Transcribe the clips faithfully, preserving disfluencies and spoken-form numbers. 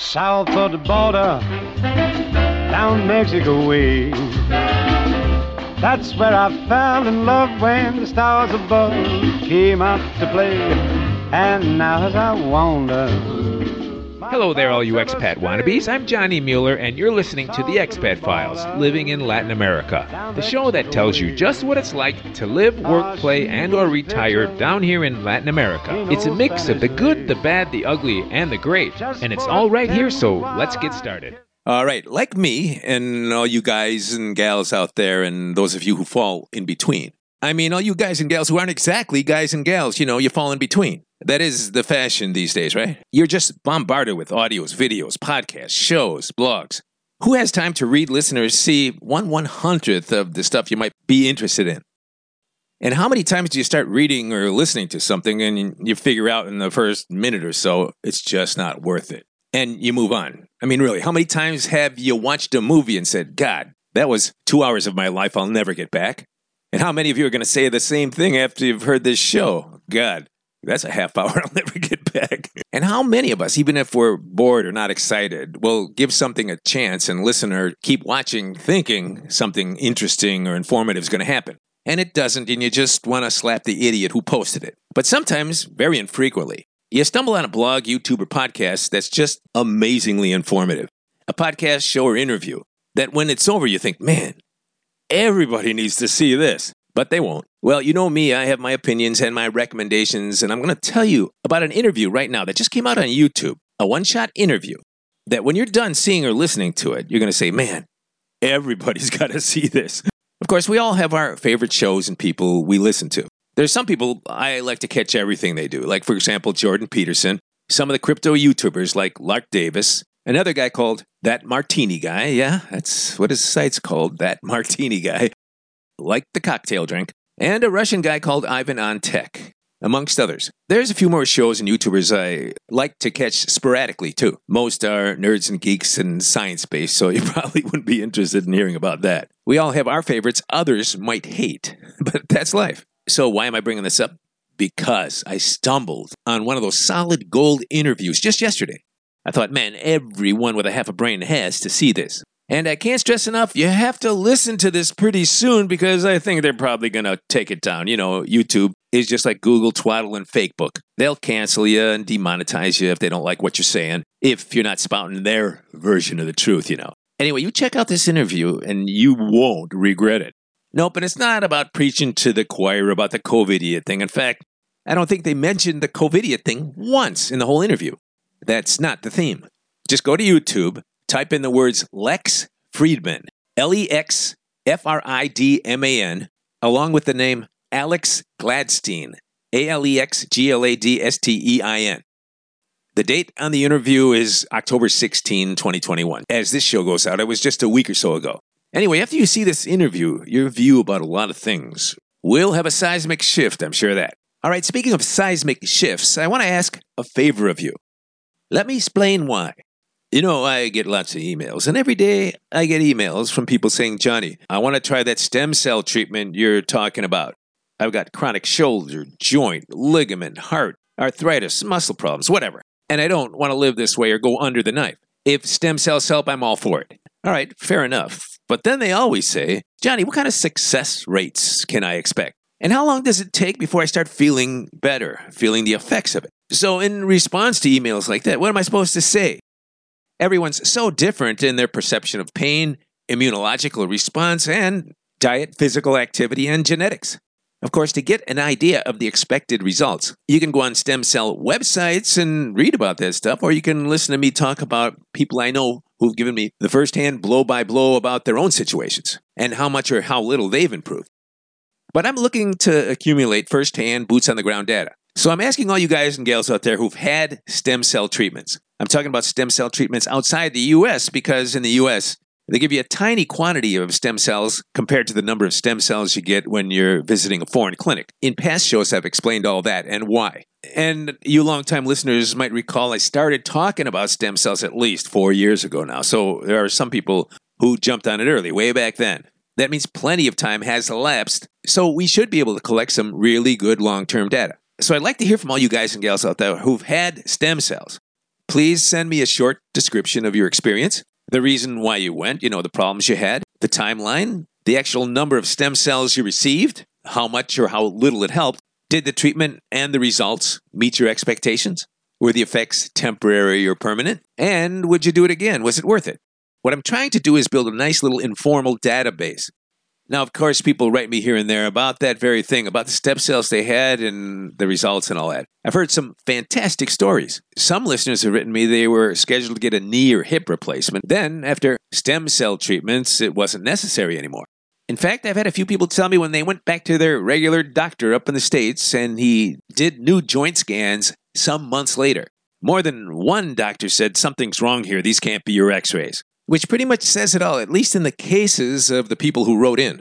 south of the border, down Mexico way. That's where I fell in love when the stars above came out to play. And now as I wander... Hello there, all you expat wannabes. I'm Johnny Mueller, and you're listening to The Expat Files, Living in Latin America, the show that tells you just what it's like to live, work, play, and or retire down here in Latin America. It's a mix of the good, the bad, the ugly, and the great, and it's all right here, so let's get started. All right, like me and all you guys and gals out there and those of you who fall in between. I mean, all you guys and gals who aren't exactly guys and gals, you know, you fall in between. That is the fashion these days, right? You're just bombarded with audios, videos, podcasts, shows, blogs. Who has time to read, listen, or see one one-hundredth of the stuff you might be interested in? And how many times do you start reading or listening to something and you figure out in the first minute or so, it's just not worth it? And you move on. I mean, really, how many times have you watched a movie and said, God, that was two hours of my life I'll never get back? And how many of you are going to say the same thing after you've heard this show? God, that's a half hour I'll never get back. And how many of us, even if we're bored or not excited, will give something a chance and listen or keep watching thinking something interesting or informative is going to happen? And it doesn't, and you just want to slap the idiot who posted it. But sometimes, very infrequently, you stumble on a blog, YouTube, or podcast that's just amazingly informative. A podcast, show, or interview that when it's over, you think, man, everybody needs to see this. But they won't. Well, you know me, I have my opinions and my recommendations, and I'm going to tell you about an interview right now that just came out on YouTube. A one-shot interview that when you're done seeing or listening to it, you're going to say, man, everybody's got to see this. Of course, we all have our favorite shows and people we listen to. There's some people I like to catch everything they do, like, for example, Jordan Peterson, some of the crypto YouTubers like Lark Davis, another guy called That Martini Guy, yeah, that's what his site's called, That Martini Guy, like the cocktail drink, and a Russian guy called Ivan on Tech, amongst others. There's a few more shows and YouTubers I like to catch sporadically, too. Most are nerds and geeks and science-based, so you probably wouldn't be interested in hearing about that. We all have our favorites others might hate, but that's life. So why am I bringing this up? Because I stumbled on one of those solid gold interviews just yesterday. I thought, man, everyone with a half a brain has to see this. And I can't stress enough, you have to listen to this pretty soon because I think they're probably going to take it down. You know, YouTube is just like Google, Twaddle, and Facebook. They'll cancel you and demonetize you if they don't like what you're saying, if you're not spouting their version of the truth, you know. Anyway, you check out this interview and you won't regret it. Nope, and it's not about preaching to the choir about the COVIDiot thing. In fact, I don't think they mentioned the COVIDiot thing once in the whole interview. That's not the theme. Just go to YouTube, type in the words Lex Fridman, L E X F R I D M A N, along with the name Alex Gladstein, A L E X G L A D S T E I N. The date on the interview is October sixteenth, twenty twenty-one. As this show goes out, it was just a week or so ago. Anyway, after you see this interview, your view about a lot of things will have a seismic shift, I'm sure of that. All right, speaking of seismic shifts, I want to ask a favor of you. Let me explain why. You know, I get lots of emails, and every day I get emails from people saying, Johnny, I want to try that stem cell treatment you're talking about. I've got chronic shoulder, joint, ligament, heart, arthritis, muscle problems, whatever. And I don't want to live this way or go under the knife. If stem cells help, I'm all for it. All right, fair enough. But then they always say, Johnny, what kind of success rates can I expect? And how long does it take before I start feeling better, feeling the effects of it? So in response to emails like that, what am I supposed to say? Everyone's so different in their perception of pain, immunological response, and diet, physical activity, and genetics. Of course, to get an idea of the expected results, you can go on stem cell websites and read about that stuff, or you can listen to me talk about people I know who've given me the first-hand blow-by-blow about their own situations and how much or how little they've improved. But I'm looking to accumulate first-hand, boots-on-the-ground data. So I'm asking all you guys and gals out there who've had stem cell treatments. I'm talking about stem cell treatments outside the U S because in the U S, they give you a tiny quantity of stem cells compared to the number of stem cells you get when you're visiting a foreign clinic. In past shows, I've explained all that and why. And you longtime listeners might recall I started talking about stem cells at least four years ago now. So there are some people who jumped on it early, way back then. That means plenty of time has elapsed, so we should be able to collect some really good long-term data. So I'd like to hear from all you guys and gals out there who've had stem cells. Please send me a short description of your experience, the reason why you went, you know, the problems you had, the timeline, the actual number of stem cells you received, how much or how little it helped. Did the treatment and the results meet your expectations? Were the effects temporary or permanent? And would you do it again? Was it worth it? What I'm trying to do is build a nice little informal database. Now, of course, people write me here and there about that very thing, about the stem cells they had and the results and all that. I've heard some fantastic stories. Some listeners have written me they were scheduled to get a knee or hip replacement. Then, after stem cell treatments, it wasn't necessary anymore. In fact, I've had a few people tell me when they went back to their regular doctor up in the States and he did new joint scans some months later. More than one doctor said, something's wrong here, these can't be your x-rays. Which pretty much says it all, at least in the cases of the people who wrote in.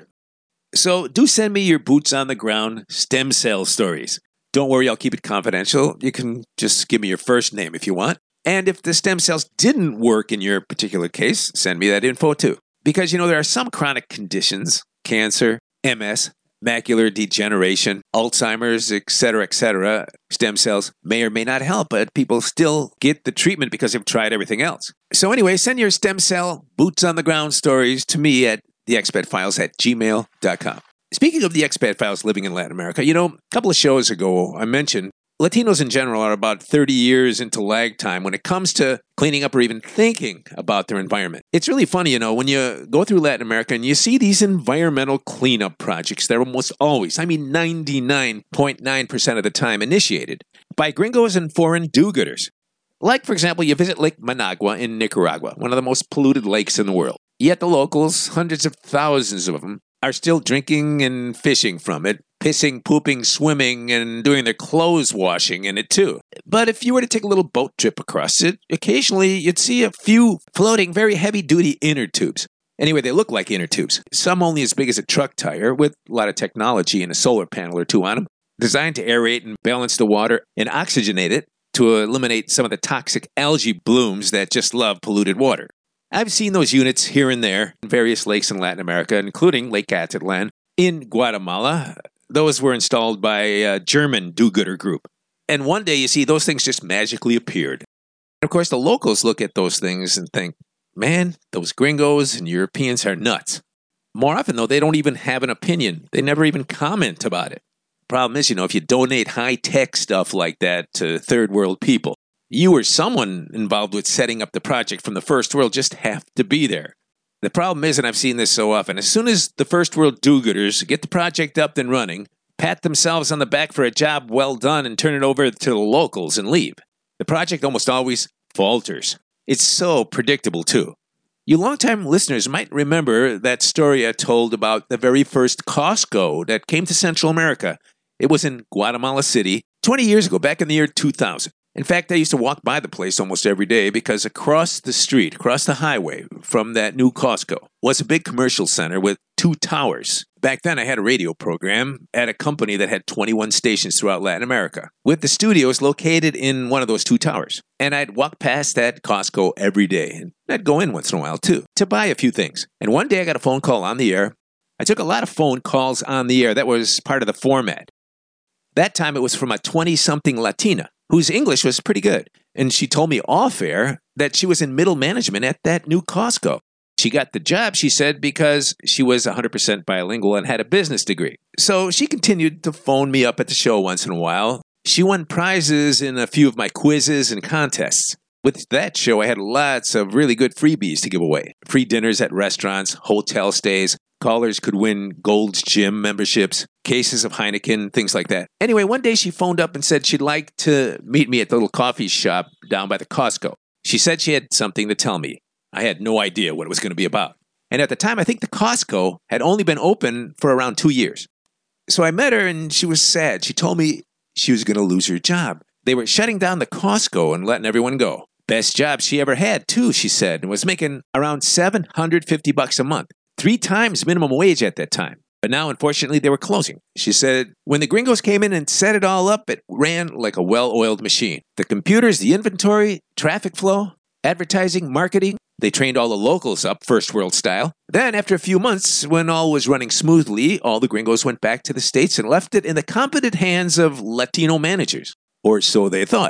So do send me your boots on the ground stem cell stories. Don't worry, I'll keep it confidential. You can just give me your first name if you want. And if the stem cells didn't work in your particular case, send me that info too. Because, you know, there are some chronic conditions, cancer, M S, macular degeneration, Alzheimer's, et cetera, et cetera. Stem cells may or may not help, but people still get the treatment because they've tried everything else. So anyway, send your stem cell boots on the ground stories to me at the expat files at gmail dot com. Speaking of the expat files living in Latin America, you know, a couple of shows ago I mentioned Latinos in general are about thirty years into lag time when it comes to cleaning up or even thinking about their environment. It's really funny, you know, when you go through Latin America and you see these environmental cleanup projects, they're almost always, I mean ninety-nine point nine percent of the time, initiated by gringos and foreign do-gooders. Like, for example, you visit Lake Managua in Nicaragua, one of the most polluted lakes in the world. Yet the locals, hundreds of thousands of them, are still drinking and fishing from it, pissing, pooping, swimming, and doing their clothes washing in it too. But if you were to take a little boat trip across it, occasionally you'd see a few floating very heavy-duty inner tubes. Anyway, they look like inner tubes, some only as big as a truck tire with a lot of technology and a solar panel or two on them, designed to aerate and balance the water and oxygenate it to eliminate some of the toxic algae blooms that just love polluted water. I've seen those units here and there in various lakes in Latin America, including Lake Atitlan. In Guatemala, those were installed by a German do-gooder group. And one day, you see, those things just magically appeared. And of course, the locals look at those things and think, man, those gringos and Europeans are nuts. More often, though, they don't even have an opinion. They never even comment about it. Problem is, you know, if you donate high-tech stuff like that to third world people, you or someone involved with setting up the project from the first world just have to be there. The problem is, and I've seen this so often, as soon as the first world do-gooders get the project up and running, pat themselves on the back for a job well done and turn it over to the locals and leave, the project almost always falters. It's so predictable, too. You longtime listeners might remember that story I told about the very first Costco that came to Central America. It was in Guatemala City twenty years ago, back in the year two thousand. In fact, I used to walk by the place almost every day because across the street, across the highway from that new Costco, was a big commercial center with two towers. Back then, I had a radio program at a company that had twenty-one stations throughout Latin America, with the studios located in one of those two towers. And I'd walk past that Costco every day, and I'd go in once in a while, too, to buy a few things. And one day, I got a phone call on the air. I took a lot of phone calls on the air. That was part of the format. That time, it was from a twenty-something Latina, whose English was pretty good. And she told me off-air that she was in middle management at that new Costco. She got the job, she said, because she was one hundred percent bilingual and had a business degree. So she continued to phone me up at the show once in a while. She won prizes in a few of my quizzes and contests. With that show, I had lots of really good freebies to give away. Free dinners at restaurants, hotel stays. Callers could win Gold's Gym memberships, cases of Heineken, things like that. Anyway, one day she phoned up and said she'd like to meet me at the little coffee shop down by the Costco. She said she had something to tell me. I had no idea what it was going to be about. And at the time, I think the Costco had only been open for around two years. So I met her and she was sad. She told me she was going to lose her job. They were shutting down the Costco and letting everyone go. Best job she ever had, too, she said, and was making around seven hundred fifty bucks a month. Three times minimum wage at that time. But now, unfortunately, they were closing. She said, when the gringos came in and set it all up, it ran like a well-oiled machine. The computers, the inventory, traffic flow, advertising, marketing. They trained all the locals up first world style. Then, after a few months, when all was running smoothly, all the gringos went back to the States and left it in the competent hands of Latino managers. Or so they thought.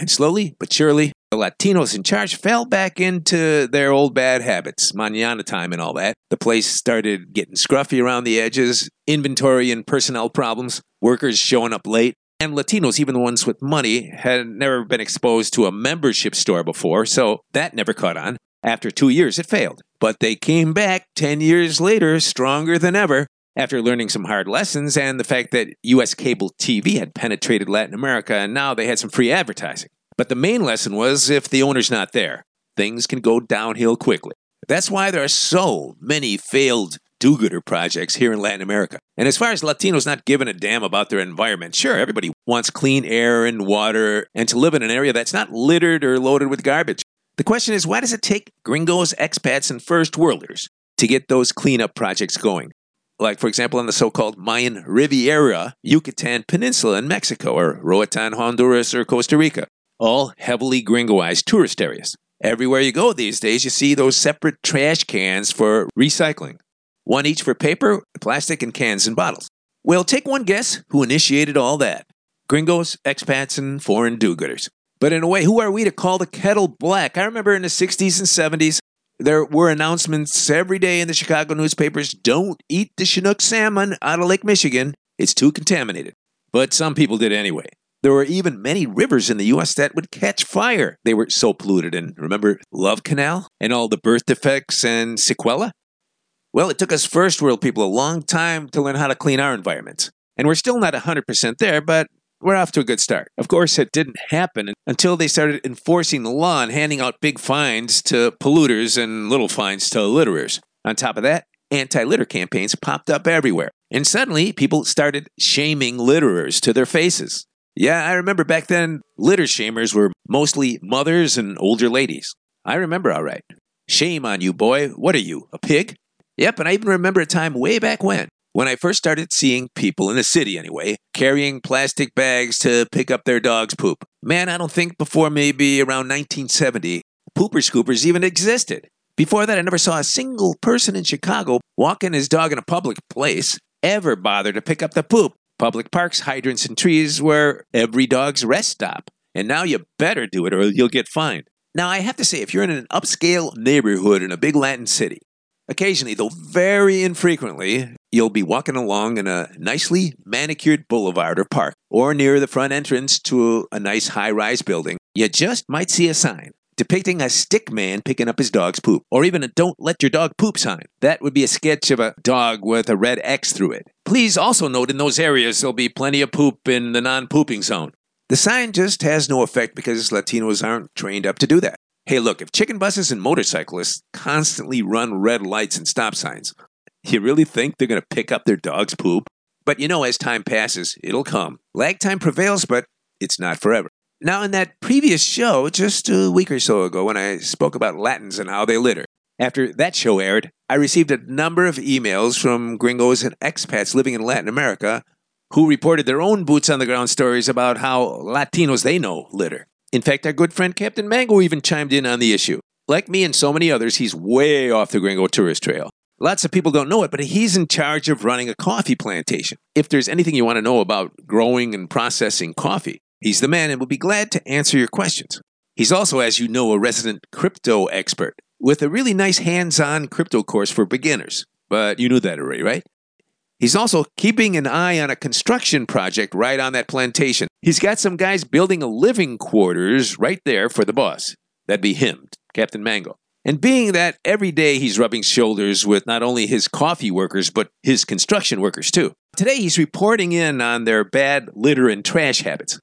And slowly but surely, the Latinos in charge fell back into their old bad habits, mañana time and all that. The place started getting scruffy around the edges, inventory and personnel problems, workers showing up late. And Latinos, even the ones with money, had never been exposed to a membership store before, so that never caught on. After two years, it failed. But they came back ten years later, stronger than ever, after learning some hard lessons and the fact that U S cable T V had penetrated Latin America and now they had some free advertising. But the main lesson was if the owner's not there, things can go downhill quickly. That's why there are so many failed do-gooder projects here in Latin America. And as far as Latinos not giving a damn about their environment, sure, everybody wants clean air and water and to live in an area that's not littered or loaded with garbage. The question is, why does it take gringos, expats, and first worlders to get those cleanup projects going? Like, for example, on the so-called Mayan Riviera, Yucatan Peninsula in Mexico, or Roatan, Honduras, or Costa Rica. All heavily gringoized tourist areas. Everywhere you go these days, you see those separate trash cans for recycling. One each for paper, plastic, and cans and bottles. Well, take one guess who initiated all that. Gringos, expats, and foreign do-gooders. But in a way, who are we to call the kettle black? I remember in the sixties and seventies, there were announcements every day in the Chicago newspapers, don't eat the Chinook salmon out of Lake Michigan. It's too contaminated. But some people did anyway. There were even many rivers in the U S that would catch fire. They were so polluted. And remember Love Canal and all the birth defects and sequela? Well, it took us first world people a long time to learn how to clean our environments. And we're still not one hundred percent there, but we're off to a good start. Of course, it didn't happen until they started enforcing the law and handing out big fines to polluters and little fines to litterers. On top of that, anti-litter campaigns popped up everywhere. And suddenly, people started shaming litterers to their faces. Yeah, I remember back then, litter shamers were mostly mothers and older ladies. I remember all right. Shame on you, boy. What are you, a pig? Yep, and I even remember a time way back when, when I first started seeing people, in the city anyway, carrying plastic bags to pick up their dog's poop. Man, I don't think before maybe around nineteen seventy, pooper scoopers even existed. Before that, I never saw a single person in Chicago walking his dog in a public place ever bother to pick up the poop. Public parks, hydrants, and trees were every dog's rest stop. And now you better do it or you'll get fined. Now, I have to say, if you're in an upscale neighborhood in a big Latin city, occasionally, though very infrequently, you'll be walking along in a nicely manicured boulevard or park, or near the front entrance to a nice high-rise building. You just might see a sign depicting a stick man picking up his dog's poop, or even a don't let your dog poop sign. That would be a sketch of a dog with a red X through it. Please also note in those areas there'll be plenty of poop in the non-pooping zone. The sign just has no effect because Latinos aren't trained up to do that. Hey, look, if chicken buses and motorcyclists constantly run red lights and stop signs, you really think they're going to pick up their dog's poop? But you know, as time passes, it'll come. Lag time prevails, but it's not forever. Now, in that previous show, just a week or so ago, when I spoke about Latins and how they litter, after that show aired, I received a number of emails from gringos and expats living in Latin America who reported their own boots-on-the-ground stories about how Latinos they know litter. In fact, our good friend Captain Mango even chimed in on the issue. Like me and so many others, he's way off the gringo tourist trail. Lots of people don't know it, but he's in charge of running a coffee plantation. If there's anything you want to know about growing and processing coffee, he's the man and will be glad to answer your questions. He's also, as you know, a resident crypto expert with a really nice hands-on crypto course for beginners. But you knew that already, right? He's also keeping an eye on a construction project right on that plantation. He's got some guys building a living quarters right there for the boss. That'd be him, Captain Mango. And being that every day he's rubbing shoulders with not only his coffee workers, but his construction workers too. Today he's reporting in on their bad litter and trash habits.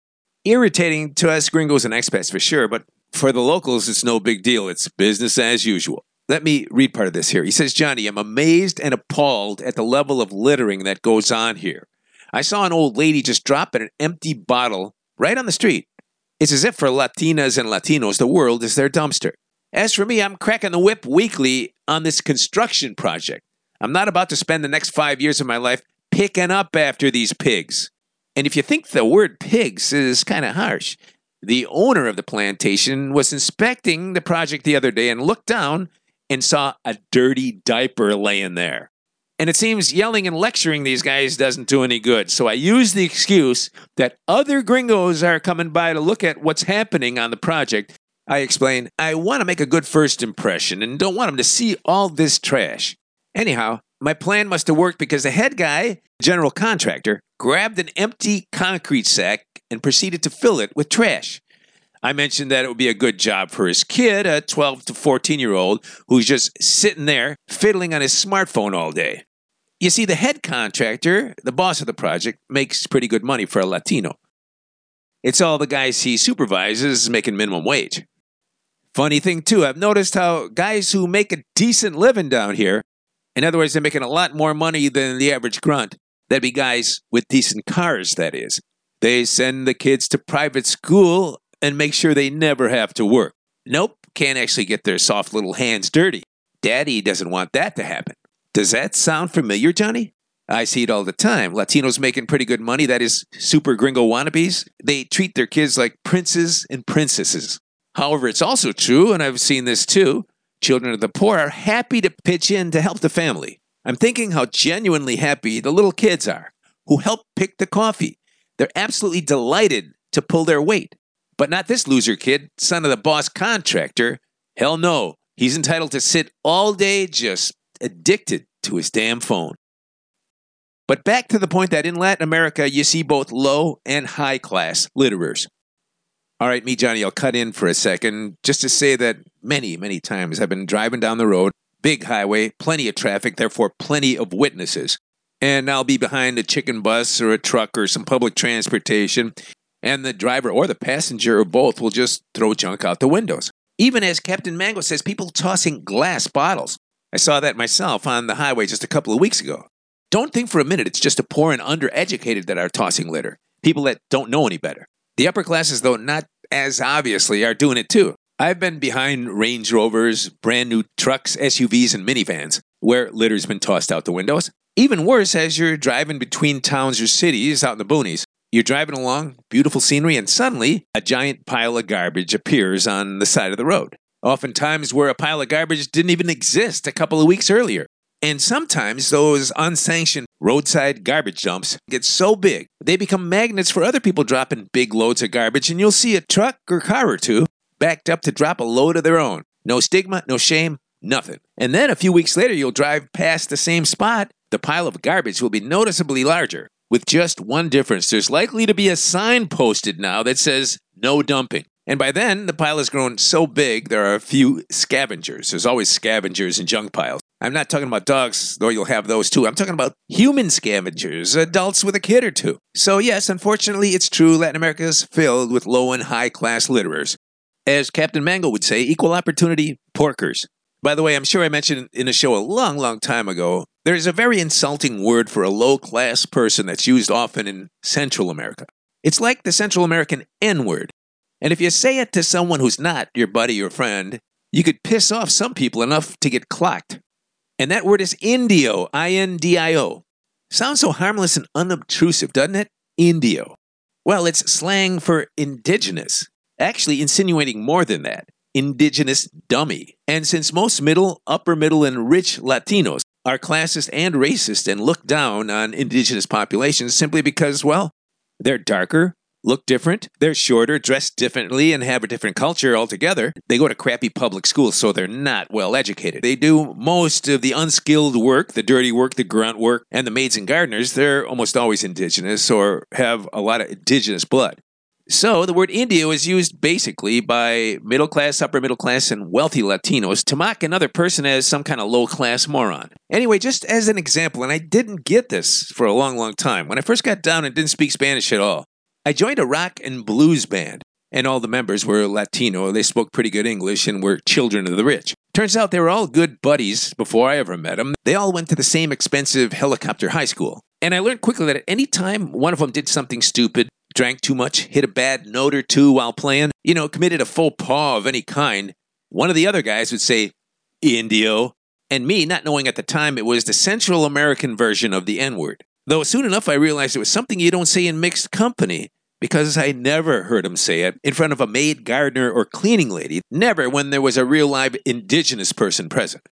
Irritating to us gringos and expats for sure, but for the locals it's no big deal. It's business as usual. Let me read part of this here. He says, Johnny, I'm amazed and appalled at the level of littering that goes on here. I saw an old lady just drop an empty bottle right on the street. It's as if for Latinas and Latinos, the world is their dumpster. As for me, I'm cracking the whip weekly on this construction project. I'm not about to spend the next five years of my life picking up after these pigs. And if you think the word pigs is kind of harsh, the owner of the plantation was inspecting the project the other day and looked down and saw a dirty diaper laying there. And it seems yelling and lecturing these guys doesn't do any good. So I use the excuse that other gringos are coming by to look at what's happening on the project. I explain, I want to make a good first impression and don't want them to see all this trash. Anyhow, my plan must have worked because the head guy, general contractor, grabbed an empty concrete sack and proceeded to fill it with trash. I mentioned that it would be a good job for his kid, a twelve to fourteen-year-old, who's just sitting there fiddling on his smartphone all day. You see, the head contractor, the boss of the project, makes pretty good money for a Latino. It's all the guys he supervises making minimum wage. Funny thing, too, I've noticed how guys who make a decent living down here, in other words, they're making a lot more money than the average grunt, that'd be guys with decent cars, that is. They send the kids to private school and make sure they never have to work. Nope, can't actually get their soft little hands dirty. Daddy doesn't want that to happen. Does that sound familiar, Johnny? I see it all the time. Latinos making pretty good money, that is, super gringo wannabes, they treat their kids like princes and princesses. However, it's also true, and I've seen this too, children of the poor are happy to pitch in to help the family. I'm thinking how genuinely happy the little kids are, who help pick the coffee. They're absolutely delighted to pull their weight. But not this loser kid, son of the boss contractor. Hell no, he's entitled to sit all day just addicted to his damn phone. But back to the point that in Latin America, you see both low and high class litterers. All right, me, Johnny, I'll cut in for a second just to say that many, many times I've been driving down the road, big highway, plenty of traffic, therefore plenty of witnesses. And I'll be behind a chicken bus or a truck or some public transportation, and the driver or the passenger or both will just throw junk out the windows. Even as Captain Mango says, people tossing glass bottles. I saw that myself on the highway just a couple of weeks ago. Don't think for a minute it's just the poor and undereducated that are tossing litter. People that don't know any better. The upper classes, though not as obviously, are doing it too. I've been behind Range Rovers, brand new trucks, S U Vs, and minivans where litter's been tossed out the windows. Even worse, as you're driving between towns or cities out in the boonies. You're driving along, beautiful scenery, and suddenly a giant pile of garbage appears on the side of the road. Oftentimes where a pile of garbage didn't even exist a couple of weeks earlier. And sometimes those unsanctioned roadside garbage dumps get so big, they become magnets for other people dropping big loads of garbage, and you'll see a truck or car or two backed up to drop a load of their own. No stigma, no shame, nothing. And then a few weeks later, you'll drive past the same spot. The pile of garbage will be noticeably larger. With just one difference, there's likely to be a sign posted now that says, no dumping. And by then, the pile has grown so big, there are a few scavengers. There's always scavengers in junk piles. I'm not talking about dogs, though you'll have those too. I'm talking about human scavengers, adults with a kid or two. So yes, unfortunately, it's true Latin America is filled with low and high class litterers. As Captain Mango would say, equal opportunity porkers. By the way, I'm sure I mentioned in a show a long, long time ago, there's a very insulting word for a low-class person that's used often in Central America. It's like the Central American N-word. And if you say it to someone who's not your buddy or friend, you could piss off some people enough to get clocked. And that word is Indio, I N D I O. Sounds so harmless and unobtrusive, doesn't it? Indio. Well, it's slang for indigenous, actually insinuating more than that. Indigenous dummy. And since most middle, upper middle, and rich Latinos are classist and racist and look down on indigenous populations simply because, well, they're darker, look different, they're shorter, dress differently, and have a different culture altogether, they go to crappy public schools, so they're not well educated. They do most of the unskilled work, the dirty work, the grunt work, and the maids and gardeners. They're almost always indigenous or have a lot of indigenous blood. So the word Indio is used basically by middle class, upper middle class, and wealthy Latinos to mock another person as some kind of low class moron. Anyway, just as an example, and I didn't get this for a long, long time. When I first got down and didn't speak Spanish at all, I joined a rock and blues band, and all the members were Latino. They spoke pretty good English and were children of the rich. Turns out they were all good buddies before I ever met them. They all went to the same expensive helicopter high school. And I learned quickly that at any time one of them did something stupid, drank too much, hit a bad note or two while playing, you know, committed a faux pas of any kind, one of the other guys would say, Indio. And me, not knowing at the time it was the Central American version of the N-word. Though soon enough I realized it was something you don't say in mixed company, because I never heard him say it in front of a maid, gardener, or cleaning lady. Never when there was a real live indigenous person present.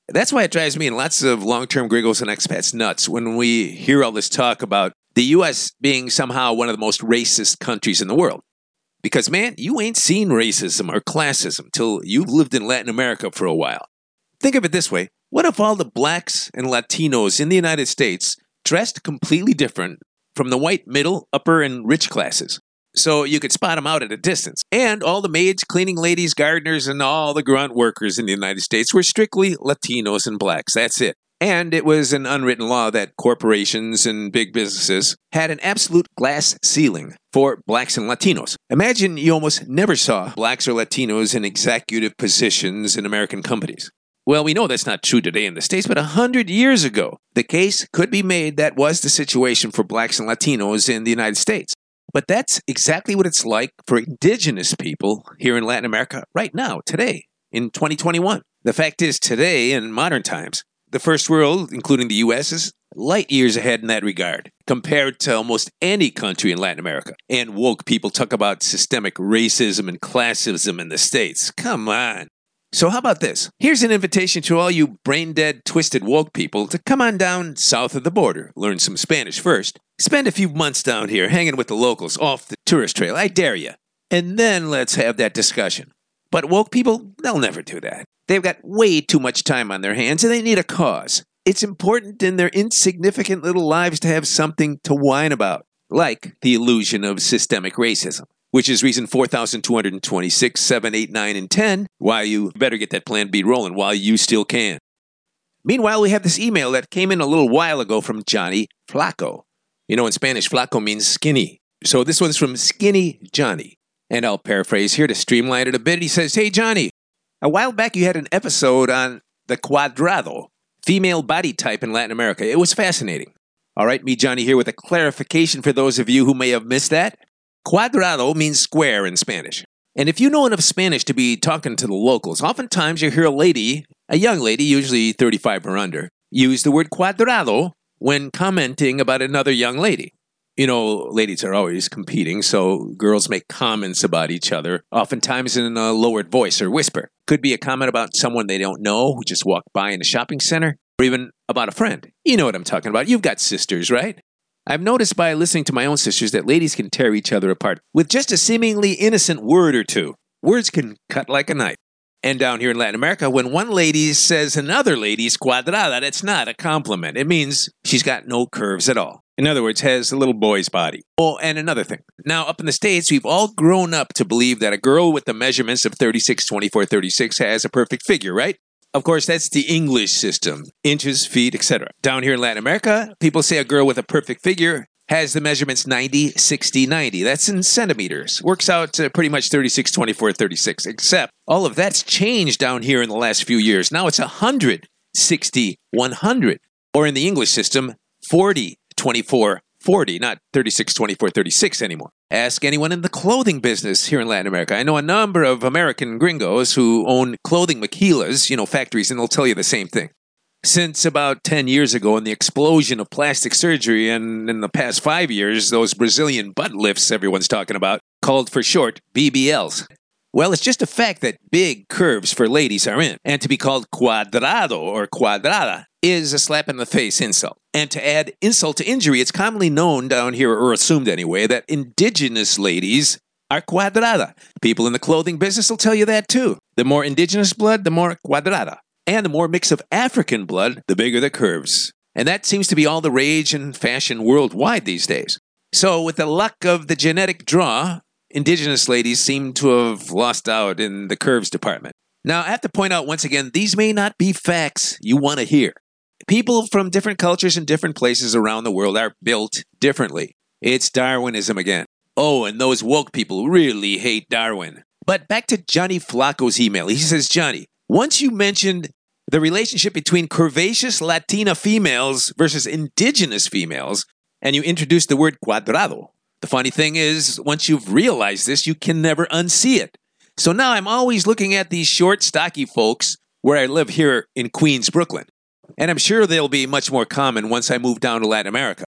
That's why it drives me and lots of long-term gringos and expats nuts when we hear all this talk about the U S being somehow one of the most racist countries in the world. Because, man, you ain't seen racism or classism till you've lived in Latin America for a while. Think of it this way. What if all the blacks and Latinos in the United States dressed completely different from the white, middle, upper, and rich classes? So you could spot them out at a distance. And all the maids, cleaning ladies, gardeners, and all the grunt workers in the United States were strictly Latinos and blacks. That's it. And it was an unwritten law that corporations and big businesses had an absolute glass ceiling for blacks and Latinos. Imagine you almost never saw blacks or Latinos in executive positions in American companies. Well, we know that's not true today in the States, but a hundred years ago, the case could be made that was the situation for blacks and Latinos in the United States. But that's exactly what it's like for indigenous people here in Latin America right now, today, in twenty twenty-one. The fact is, today, in modern times, the first world, including the U S, is light years ahead in that regard, compared to almost any country in Latin America. And woke people talk about systemic racism and classism in the States. Come on. So how about this? Here's an invitation to all you brain-dead, twisted woke people to come on down south of the border, learn some Spanish first, spend a few months down here hanging with the locals off the tourist trail. I dare you. And then let's have that discussion. But woke people, they'll never do that. They've got way too much time on their hands and they need a cause. It's important in their insignificant little lives to have something to whine about, like the illusion of systemic racism, which is reason four thousand two hundred twenty-six, seven, eight, nine, and ten, why you better get that plan B rolling while you still can. Meanwhile, we have this email that came in a little while ago from Johnny Flaco. You know, in Spanish, flaco means skinny. So this one's from Skinny Johnny. And I'll paraphrase here to streamline it a bit. He says, "Hey, Johnny, a while back you had an episode on the cuadrado, female body type in Latin America. It was fascinating. All right, me, Johnny, here with a clarification for those of you who may have missed that. Cuadrado means square in Spanish. And if you know enough Spanish to be talking to the locals, oftentimes you hear a lady, a young lady, usually thirty-five or under, use the word cuadrado when commenting about another young lady. You know, ladies are always competing, so girls make comments about each other, oftentimes in a lowered voice or whisper. Could be a comment about someone they don't know who just walked by in a shopping center, or even about a friend. You know what I'm talking about. You've got sisters, right? I've noticed by listening to my own sisters that ladies can tear each other apart with just a seemingly innocent word or two. Words can cut like a knife. And down here in Latin America, when one lady says another lady's cuadrada, that's not a compliment. It means she's got no curves at all. In other words, has a little boy's body. Oh, and another thing. Now, up in the States, we've all grown up to believe that a girl with the measurements of thirty-six, twenty-four, thirty-six has a perfect figure, right? Of course, that's the English system. Inches, feet, et cetera. Down here in Latin America, people say a girl with a perfect figure has the measurements ninety, sixty, ninety. That's in centimeters. Works out to pretty much thirty-six, twenty-four, thirty-six. Except all of that's changed down here in the last few years. Now it's one hundred, sixty, one hundred. Or in the English system, forty, twenty-four, forty, not thirty-six, twenty-four, thirty-six anymore. Ask anyone in the clothing business here in Latin America. I know a number of American gringos who own clothing maquilas, you know, factories, and they'll tell you the same thing. Since about ten years ago and the explosion of plastic surgery, and in the past five years, those Brazilian butt lifts everyone's talking about, called for short B B Ls. Well, it's just a fact that big curves for ladies are in, and to be called cuadrado or cuadrada is a slap in the face insult. And to add insult to injury, it's commonly known down here, or assumed anyway, that indigenous ladies are cuadrada. People in the clothing business will tell you that too. The more indigenous blood, the more cuadrada. And the more mix of African blood, the bigger the curves. And that seems to be all the rage and fashion worldwide these days. So with the luck of the genetic draw, indigenous ladies seem to have lost out in the curves department. Now, I have to point out once again, these may not be facts you want to hear. People from different cultures and different places around the world are built differently. It's Darwinism again. Oh, and those woke people really hate Darwin. But back to Johnny Flaco's email. He says, Johnny, once you mentioned the relationship between curvaceous Latina females versus indigenous females, and you introduced the word cuadrado, the funny thing is, once you've realized this, you can never unsee it. So now I'm always looking at these short, stocky folks where I live here in Queens, Brooklyn. And I'm sure they'll be much more common once I move down to Latin America.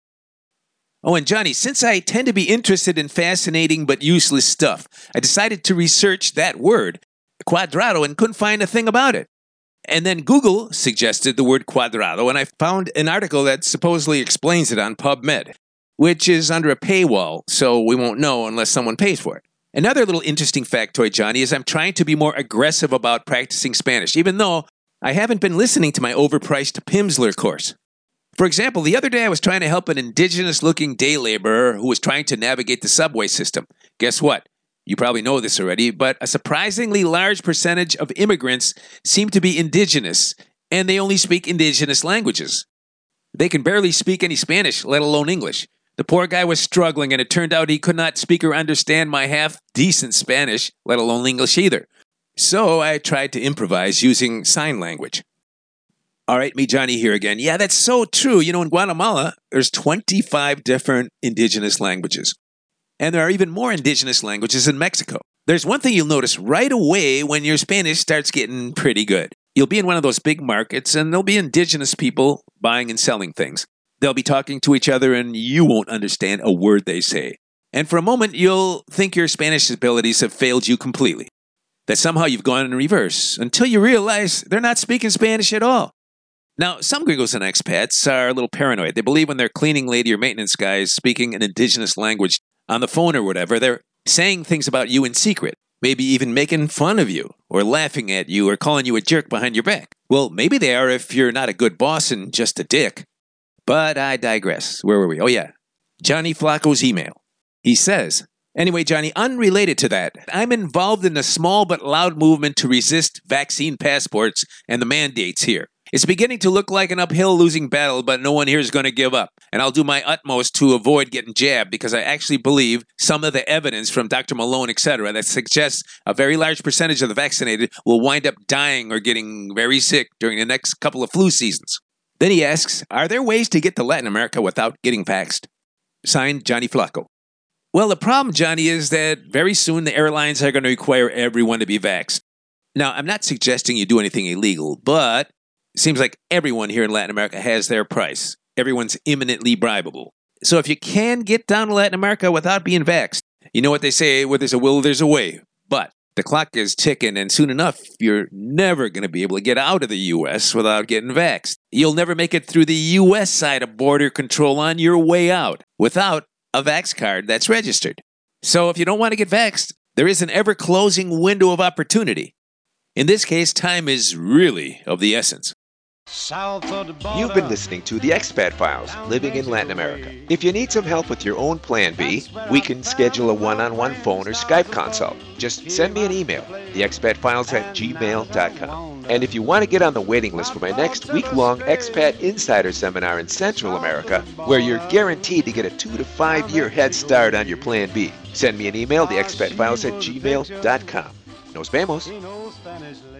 Oh, and Johnny, since I tend to be interested in fascinating but useless stuff, I decided to research that word, cuadrado, and couldn't find a thing about it. And then Google suggested the word cuadrado, and I found an article that supposedly explains it on PubMed, which is under a paywall, so we won't know unless someone pays for it. Another little interesting factoid, Johnny, is I'm trying to be more aggressive about practicing Spanish, even though I haven't been listening to my overpriced Pimsleur course. For example, the other day I was trying to help an indigenous-looking day laborer who was trying to navigate the subway system. Guess what? You probably know this already, but a surprisingly large percentage of immigrants seem to be indigenous, and they only speak indigenous languages. They can barely speak any Spanish, let alone English. The poor guy was struggling, and it turned out he could not speak or understand my half-decent Spanish, let alone English either. So I tried to improvise using sign language. All right, me, Johnny, here again. Yeah, that's so true. You know, in Guatemala, there's twenty-five different indigenous languages. And there are even more indigenous languages in Mexico. There's one thing you'll notice right away when your Spanish starts getting pretty good. You'll be in one of those big markets, and there'll be indigenous people buying and selling things. They'll be talking to each other, and you won't understand a word they say. And for a moment, you'll think your Spanish abilities have failed you completely. That somehow you've gone in reverse, until you realize they're not speaking Spanish at all. Now, some gringos and expats are a little paranoid. They believe when their cleaning lady or maintenance guy is speaking an indigenous language on the phone or whatever, they're saying things about you in secret, maybe even making fun of you, or laughing at you, or calling you a jerk behind your back. Well, maybe they are if you're not a good boss and just a dick. But I digress. Where were we? Oh yeah, Johnny Flacco's email. He says, anyway, Johnny, unrelated to that, I'm involved in a small but loud movement to resist vaccine passports and the mandates here. It's beginning to look like an uphill losing battle, but no one here is going to give up. And I'll do my utmost to avoid getting jabbed because I actually believe some of the evidence from Doctor Malone, et cetera, that suggests a very large percentage of the vaccinated will wind up dying or getting very sick during the next couple of flu seasons. Then he asks, are there ways to get to Latin America without getting vaxxed? Signed, Johnny Flacco. Well, the problem, Johnny, is that very soon the airlines are going to require everyone to be vaxxed. Now, I'm not suggesting you do anything illegal, but it seems like everyone here in Latin America has their price. Everyone's imminently bribable. So if you can get down to Latin America without being vaxxed, you know what they say, where there's a will, there's a way. But the clock is ticking, and soon enough, you're never going to be able to get out of the U S without getting vaxxed. You'll never make it through the U S side of border control on your way out without a vax card that's registered. So if you don't want to get vaxxed, there is an ever-closing window of opportunity. In this case, time is really of the essence. You've been listening to The Expat Files, Living in Latin America. If you need some help with your own Plan B, we can schedule a one-on-one phone or Skype consult. Just send me an email, the expat files at gmail dot com. And if you want to get on the waiting list for my next week-long Expat Insider Seminar in Central America, where you're guaranteed to get a two to five year head start on your Plan B, send me an email, the expat files at gmail dot com. Nos vemos.